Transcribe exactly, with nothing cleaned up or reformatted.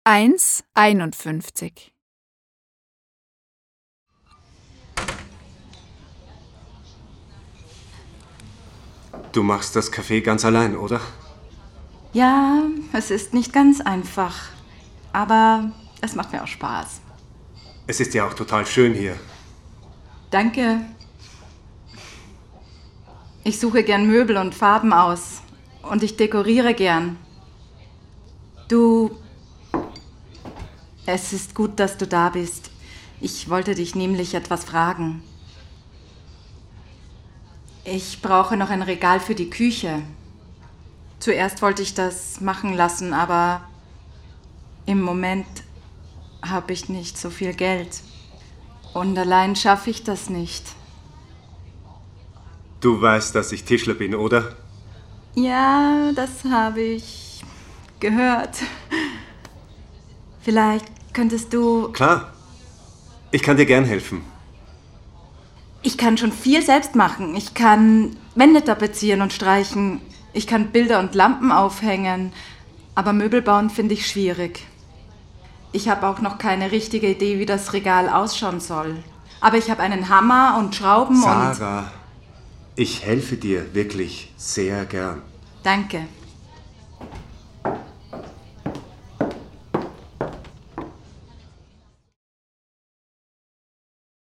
eins einundfünfzig. Du machst das Café ganz allein, oder? Ja, es ist nicht ganz einfach. Aber es macht mir auch Spaß. Es ist ja auch total schön hier. Danke. Ich suche gern Möbel und Farben aus. Und ich dekoriere gern. Du... Es ist gut, dass du da bist. Ich wollte dich nämlich etwas fragen. Ich brauche noch ein Regal für die Küche. Zuerst wollte ich das machen lassen, aber im Moment habe ich nicht so viel Geld. Und allein schaffe ich das nicht. Du weißt, dass ich Tischler bin, oder? Ja, das habe ich gehört. Vielleicht könntest du... Klar. Ich kann dir gern helfen. Ich kann schon viel selbst machen. Ich kann Wände tapezieren und streichen. Ich kann Bilder und Lampen aufhängen. Aber Möbel bauen finde ich schwierig. Ich habe auch noch keine richtige Idee, wie das Regal ausschauen soll. Aber ich habe einen Hammer und Schrauben und... Sarah, ich helfe dir wirklich sehr gern. Danke.